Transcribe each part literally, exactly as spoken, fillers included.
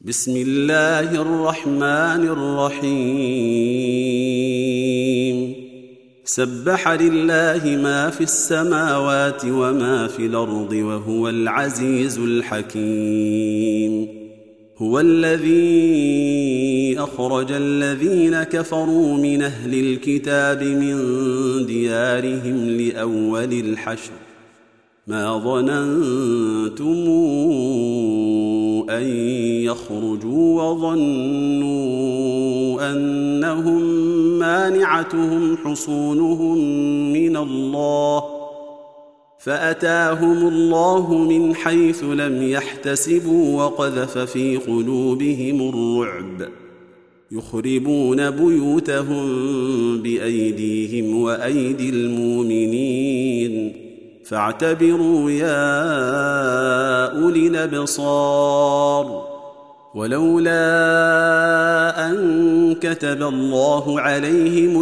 بسم الله الرحمن الرحيم سبح لله ما في السماوات وما في الأرض وهو العزيز الحكيم هو الذي أخرج الذين كفروا من أهل الكتاب من ديارهم لأول الحشر ما ظننتم أن يخرجوا وظنوا أنهم مانعتهم حصونهم من الله فأتاهم الله من حيث لم يحتسبوا وقذف في قلوبهم الرعب يخربون بيوتهم بأيديهم وأيدي المؤمنين فاعتبروا يا أولي الأبصار ولولا أن كتب الله عليهم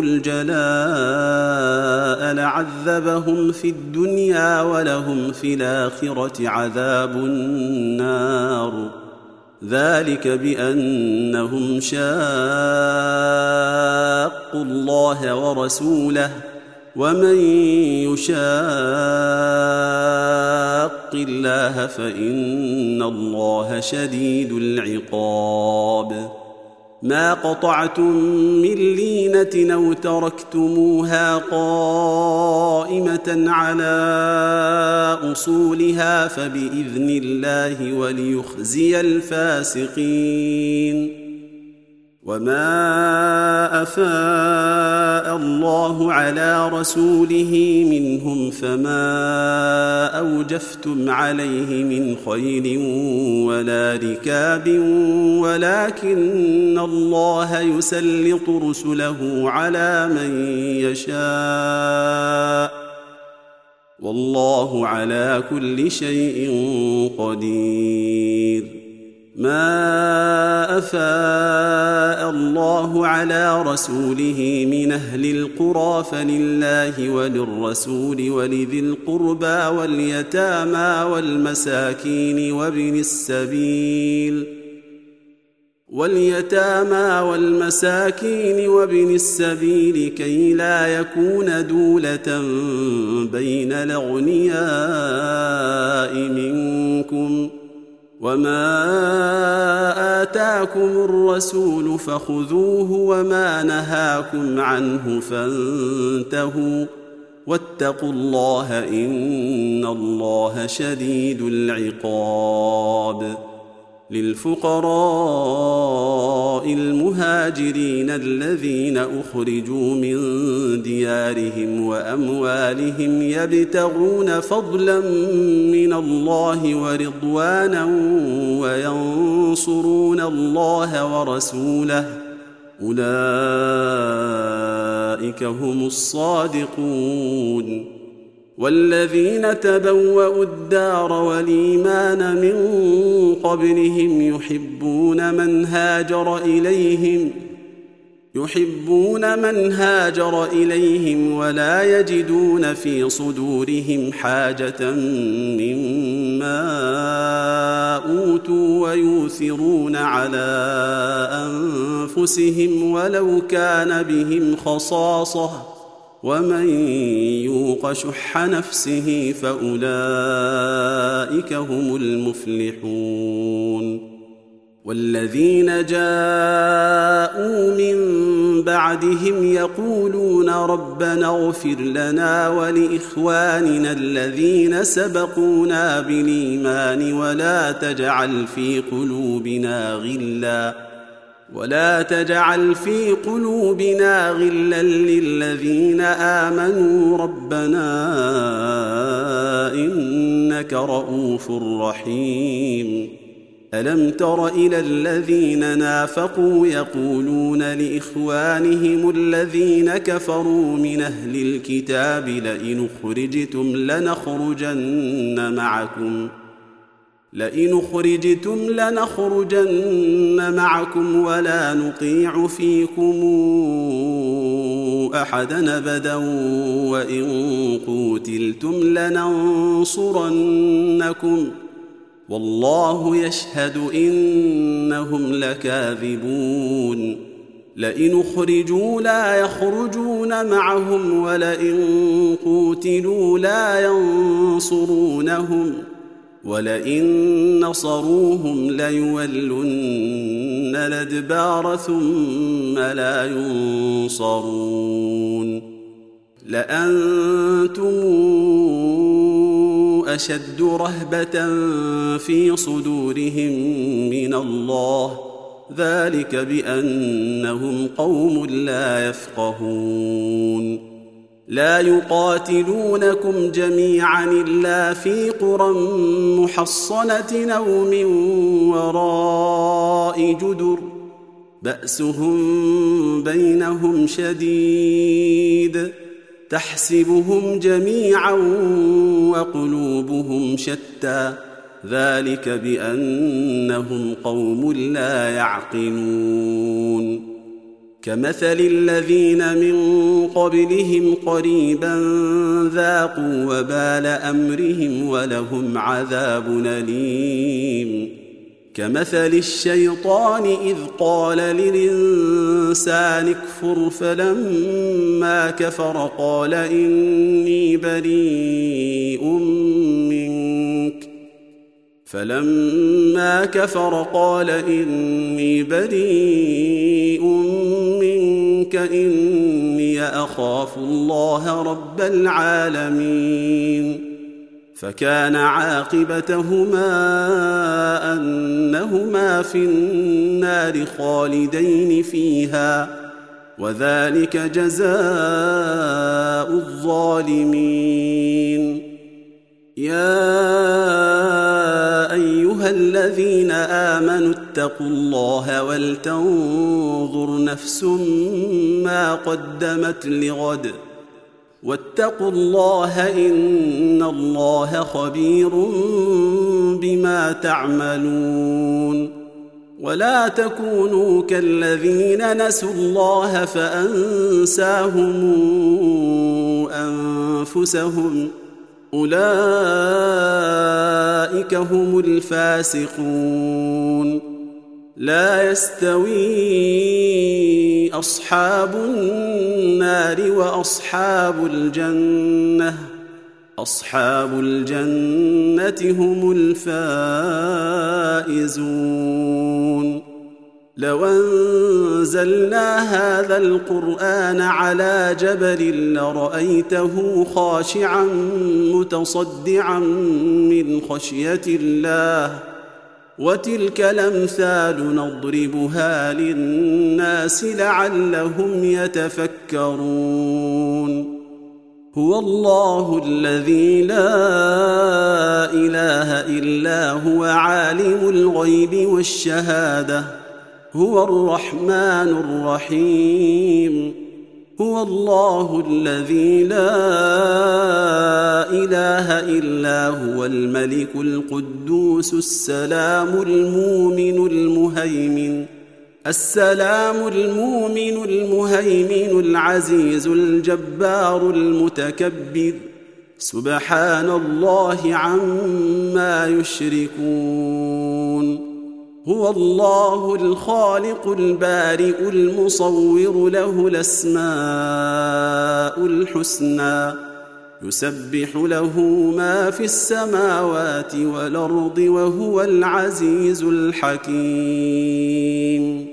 الجلاء لعذبهم في الدنيا ولهم في الآخرة عذاب النار ذلك بأنهم شاقوا الله ورسوله ومن يشاق الله فإن الله شديد العقاب ما قطعتم من لينة أو تركتموها قائمة على أصولها فبإذن الله وليخزي الفاسقين وما أفاء الله على رسوله منهم فما أوجفتم عليه من خيل ولا ركاب ولكن الله يسلط رسله على من يشاء والله على كل شيء قدير ما أفاء الله على رسوله من أهل القرى فلله وللرسول ولذي القربى واليتامى والمساكين وابن السبيل واليتامى والمساكين وابن السبيل كي لا يكون دولة بين الأغنياء منكم وما آتاكم الرسول فخذوه وما نهاكم عنه فانتهوا واتقوا الله إن الله شديد العقاب للفقراء المهاجرين الذين أخرجوا من ديارهم وأموالهم يبتغون فضلا من الله ورضوانا وينصرون الله ورسوله أولئك هم الصادقون والذين تبوأوا الدار والإيمان من قبلهم يحبون من هاجر إليهم يحبون من هاجر إليهم ولا يجدون في صدورهم حاجة مما أوتوا ويؤثرون على أنفسهم ولو كان بهم خصاصة ومن يوق شح نفسه فأولئك هم المفلحون والذين جاءوا من بعدهم يقولون ربنا اغفر لنا ولإخواننا الذين سبقونا بالإيمان ولا تجعل في قلوبنا غلا ولا تجعل في قلوبنا غلا للذين آمنوا ربنا إنك رؤوف رحيم ألم تر إلى الذين نافقوا يقولون لإخوانهم الذين كفروا من أهل الكتاب لئن أخرجتم لنخرجن معكم لئن أخرجتم لنخرجن معكم ولا نطيع فيكم أحدا أبدا وإن قوتلتم لننصرنكم والله يشهد إن إنهم لكاذبون لئن أخرجوا لا يخرجون معهم ولئن قوتلوا لا ينصرونهم ولئن نصروهم ليولن الأدبار ثم لا ينصرون لأنتم أشد رهبة في صدورهم من الله ذلك بأنهم قوم لا يفقهون لا يقاتلونكم جميعا إلا في قرى محصنة أو من وراء جدر بأسهم بينهم شديد تحسبهم جميعا وقلوبهم شتى ذلك بأنهم قوم لا يعقلون كمثل الذين من قبلهم قريبا ذاقوا وبال أمرهم ولهم عذاب أليم كمثل الشيطان إذ قال للإنسان اكفر فلما كفر قال إني بريء منك فلما كفر قال إني بريء منك إني أخاف الله رب العالمين فكان عاقبتهما أنهما في النار خالدين فيها وذلك جزاء الظالمين يا أيها الذين آمنوا اتقوا الله ولتنظر نفس ما قدمت لغد واتقوا الله إن الله خبير بما تعملون ولا تكونوا كالذين نسوا الله فأنساهم أنفسهم أولئك هم الفاسقون لا يستوي أصحاب النار وأصحاب الجنة أصحاب الجنة هم الفائزون لو أنزلنا هذا القرآن على جبل لرأيته خاشعا متصدعا من خشية الله وتلك الأمثال نضربها للناس لعلهم يتفكرون هو الله الذي لا إله إلا هو عالم الغيب والشهادة هو الرحمن الرحيم هو الله الذي لا إله إلا هو الملك القدوس السلام المؤمن المهيمن السلام المؤمن المهيمن العزيز الجبار المتكبر سبحان الله عما يشركون هو الله الخالق البارئ المصور له الأسماء الحسنى يسبح له ما في السماوات والأرض وهو العزيز الحكيم